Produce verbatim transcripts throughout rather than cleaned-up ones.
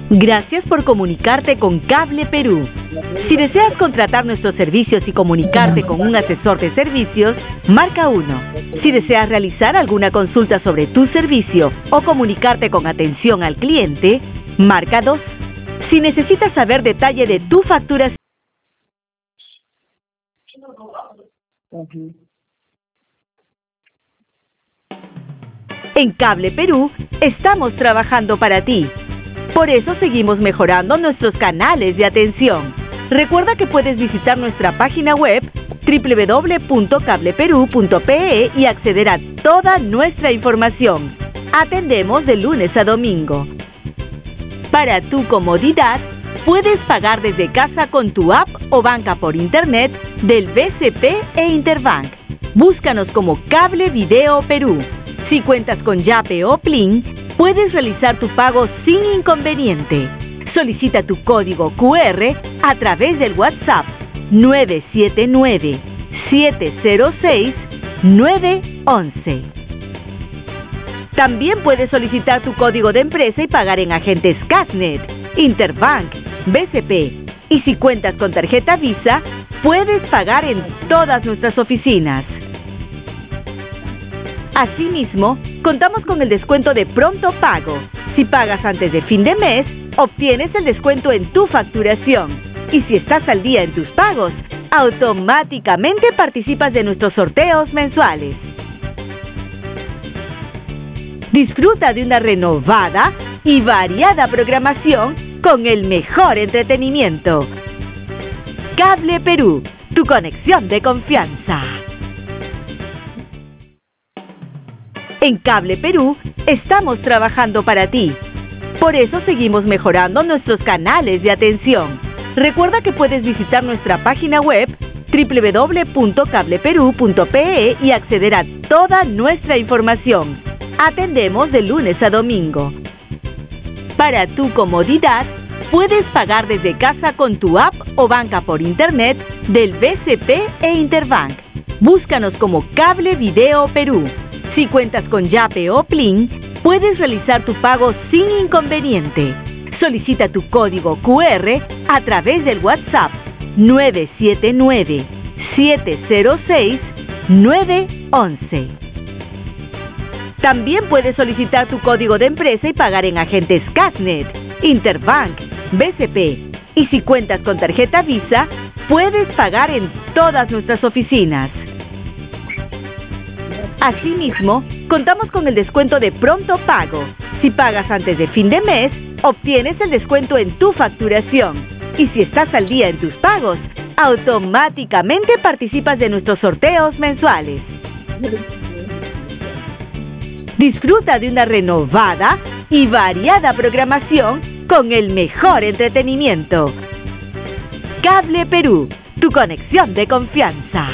Gracias por comunicarte con Cable Perú. Si deseas contratar nuestros servicios y comunicarte con un asesor de servicios, marca uno. Si deseas realizar alguna consulta sobre tu servicio o comunicarte con atención al cliente, marca dos. Si necesitas saber detalle de tu facturación, en Cable Perú estamos trabajando para ti. Por eso seguimos mejorando nuestros canales de atención. Recuerda que puedes visitar nuestra página web doble u doble u doble u punto cable perú punto pe e y acceder a toda nuestra información. Atendemos de lunes a domingo. Para tu comodidad, puedes pagar desde casa con tu app o banca por internet del B C P e Interbank. Búscanos como Cable Video Perú. Si cuentas con Yape o Plin, puedes realizar tu pago sin inconveniente. Solicita tu código cu erre a través del WhatsApp nueve siete nueve, siete cero seis, nueve once. También puedes solicitar tu código de empresa y pagar en agentes Casnet, Interbank, B C P. Y si cuentas con tarjeta Visa, puedes pagar en todas nuestras oficinas. Asimismo, contamos con el descuento de pronto pago. Si pagas antes de fin de mes, obtienes el descuento en tu facturación. Y si estás al día en tus pagos, automáticamente participas de nuestros sorteos mensuales. Disfruta de una renovada y variada programación con el mejor entretenimiento. Cable Perú, tu conexión de confianza. En Cable Perú estamos trabajando para ti. Por eso seguimos mejorando nuestros canales de atención. Recuerda que puedes visitar nuestra página web doble u doble u doble u punto cable perú punto pe e y acceder a toda nuestra información. Atendemos de lunes a domingo. Para tu comodidad, puedes pagar desde casa con tu app o banca por internet del B C P e Interbank. Búscanos como Cable Video Perú. Si cuentas con Yape o Plin, puedes realizar tu pago sin inconveniente. Solicita tu código cu erre a través del WhatsApp nueve siete nueve, siete cero seis, nueve once. También puedes solicitar tu código de empresa y pagar en agentes Casnet, Interbank, B C P. Y si cuentas con tarjeta Visa, puedes pagar en todas nuestras oficinas. Asimismo, contamos con el descuento de pronto pago. Si pagas antes de fin de mes, obtienes el descuento en tu facturación. Y si estás al día en tus pagos, automáticamente participas de nuestros sorteos mensuales. Disfruta de una renovada y variada programación con el mejor entretenimiento. Cable Perú, tu conexión de confianza.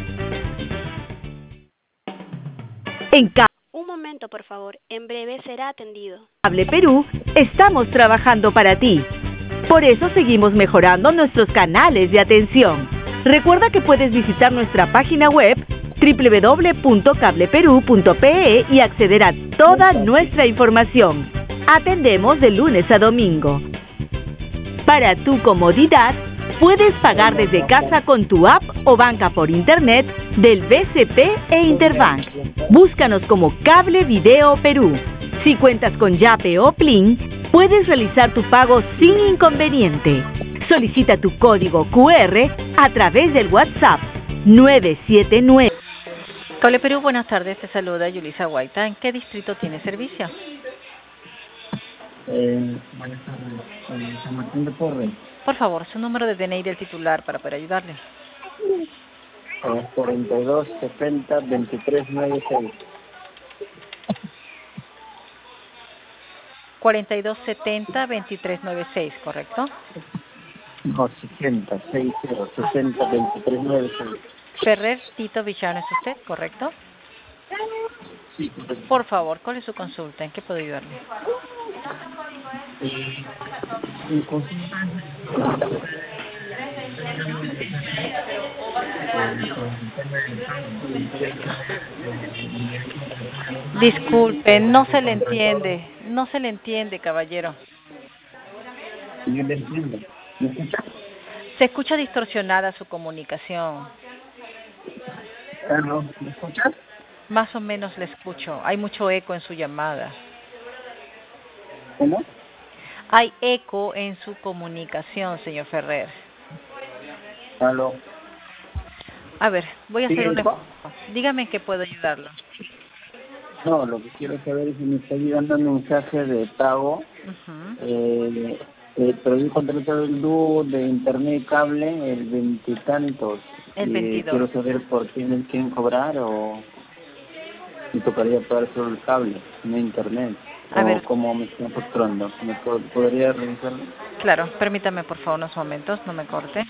En Ca- Un momento, por favor. En breve será atendido. Cable Perú estamos trabajando para ti. Por eso seguimos mejorando nuestros canales de atención. Recuerda que puedes visitar nuestra página web doble u doble u doble u punto cable perú punto pe e y acceder a toda nuestra información. Atendemos de lunes a domingo. Para tu comodidad, puedes pagar desde casa con tu app o banca por internet del B C P e Interbank. Búscanos como Cable Video Perú. Si cuentas con Yape o Plin, puedes realizar tu pago sin inconveniente. Solicita tu código cu erre a través del WhatsApp nueve siete nueve. Cable Perú, buenas tardes. Te saluda Yulisa Guaita. ¿En qué distrito tiene servicio? Eh, buenas tardes. Eh, San Martín de Porres. Por favor, su número de D N I del titular para poder ayudarle. Eh, cuarenta y dos setenta veintitrés noventa y seis. cuarenta y dos setenta veintitrés noventa y seis, ¿correcto? No, sesenta, sesenta, sesenta, veintitrés noventa y seis. Ferrer Tito Villano, ¿es usted, correcto? Sí, correcto. Por favor, ¿cuál es su consulta? ¿En qué puedo ayudarle? Eh, mi consulta Disculpe, no se le entiende, no se le entiende, caballero. Yo le entiendo. ¿Me escucha? Se escucha distorsionada su comunicación. Aló, ¿me escuchas? Más o menos le escucho. Hay mucho eco en su llamada. ¿Cómo? Hay eco en su comunicación, señor Ferrer. Aló. A ver, voy a hacer ¿Sigue una... eco? Dígame en qué puedo ayudarlo. No, lo que quiero saber es si me está llegando un mensaje de pago. Uh-huh. Eh, eh, pero yo contrato el dúo de internet y cable el veintitantos. El Y eh, veintidós. quiero saber por qué me quieren cobrar o me tocaría pagar solo el cable, no internet. A O ver, cómo me están facturando. ¿Me po- podría revisarlo? claro, permítame por favor unos momentos, no me corte.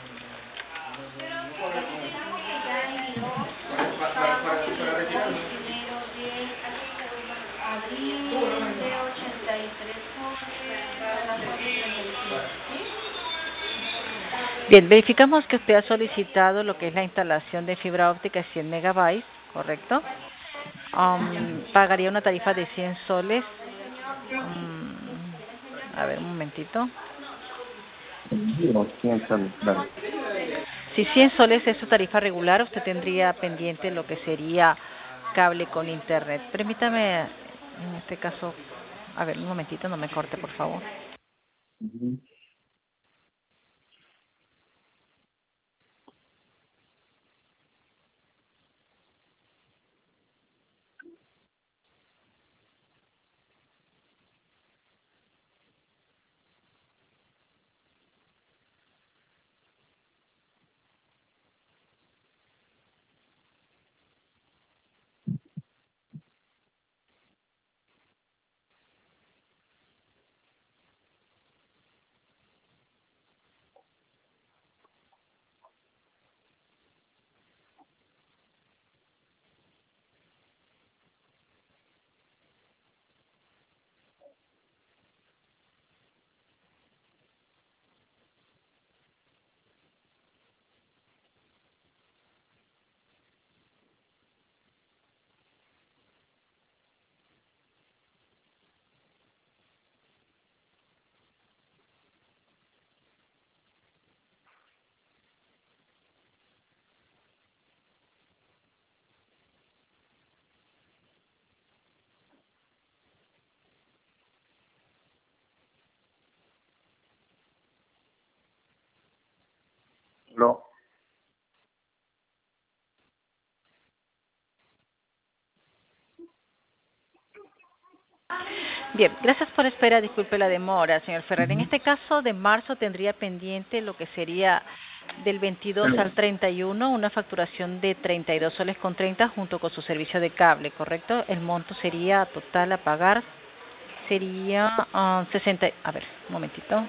Bien, verificamos que usted ha solicitado lo que es la instalación de fibra óptica de cien megabytes, ¿correcto? Um, pagaría una tarifa de cien soles. Um, a ver, un momentito. Digo, ¿quién son? Claro. Si cien soles es su tarifa regular, usted tendría pendiente lo que sería cable con internet. Permítame, en este caso, a ver, un momentito, no me corte, por favor. Ujú. Lo. Bien, gracias por espera, disculpe la demora, señor Ferrer. En este caso de marzo tendría pendiente lo que sería del veintidós al treinta y uno una facturación de treinta y dos soles con treinta junto con su servicio de cable, ¿correcto? El monto sería total a pagar, sería uh, sesenta, a ver, un momentito.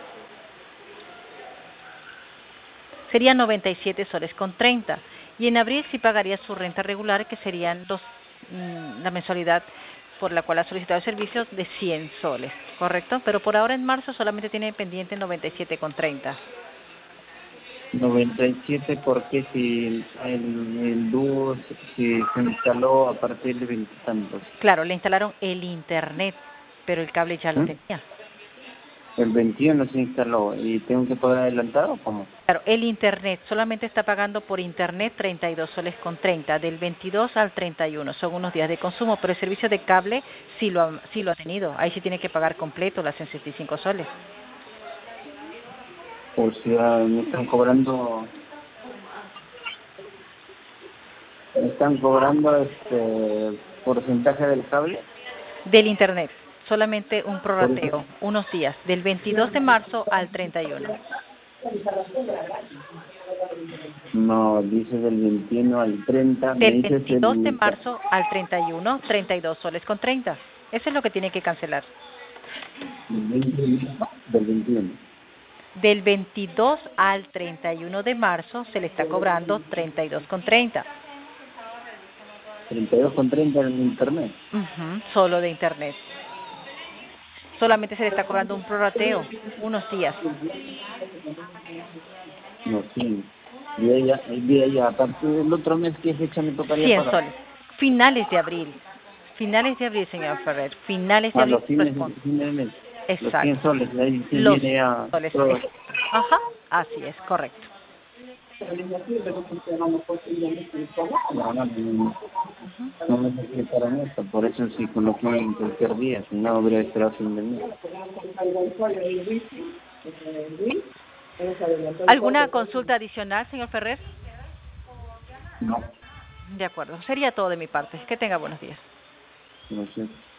Sería noventa y siete soles con treinta. Y en abril sí pagaría su renta regular, que serían los, mmm, la mensualidad por la cual ha solicitado el servicio de cien soles, ¿correcto? Pero por ahora en marzo solamente tiene pendiente noventa y siete con treinta. noventa y siete porque si el, el dúo se- si se instaló a partir de veintitantos. Claro, le instalaron el internet, pero el cable ya lo ¿Mm? tenía. El veintiuno se instaló y tengo que pagar adelantado o cómo? Claro, el internet solamente está pagando por internet treinta y dos soles con treinta, del veintidós al treinta y uno, son unos días de consumo, pero el servicio de cable sí lo ha, sí lo ha tenido, ahí sí tiene que pagar completo las sesenta y cinco soles. O sea, me están cobrando, me están cobrando este porcentaje del cable. Del internet, solamente un Por eso. prorrateo, unos días, del veintidós de marzo al treinta y uno. No, dice del veintiuno al treinta, me Del dices veintidós de el marzo al treinta y uno, treinta y dos soles con treinta. Eso es lo que tiene que cancelar. del veintiuno. Del veintidós al treinta y uno de marzo se le está cobrando treinta y dos con treinta. treinta y dos con treinta en internet. Uh-huh, solo de internet. Solamente se le está cobrando un prorrateo, unos días. No, sí. Y ella, y ella, a partir del otro mes, ¿qué fecha me tocaría cien pagar? soles. Finales de abril. Finales de abril, señor Ferrer. Finales de A abril los fines, corresponde. fines de mes. Exacto. Los cien soles, ahí sí Los viene a... soles. todo. Ajá, así es, correcto. No, no, no, no me necesitaron esto, por eso sí coloqué en cualquier día, si no habría esperado fin de mes. ¿Alguna consulta adicional, señor Ferrer? No, De acuerdo, sería todo de mi parte. Que tenga buenos días. no sé.